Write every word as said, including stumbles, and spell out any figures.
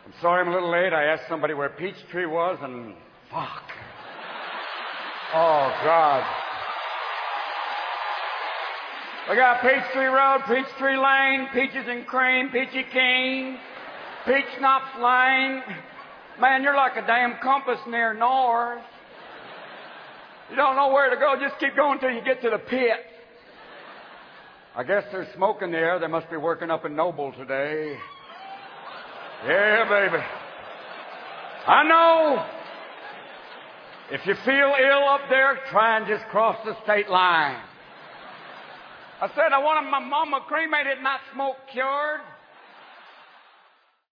Sorry I'm a little late. I asked somebody where Peachtree was, and fuck. Oh, God. We got Peachtree Road, Peachtree Lane, Peaches and Cream, Peachy Keen, Peach Schnapps Lane. Man, you're like a damn compass near north. You don't know where to go. Just keep going till you get to the pit. I guess there's smoke in the air. They must be working up in Noble today. Yeah, baby. I know. If you feel ill up there, try and just cross the state line. I said I wanted my mama cremated, not smoke cured.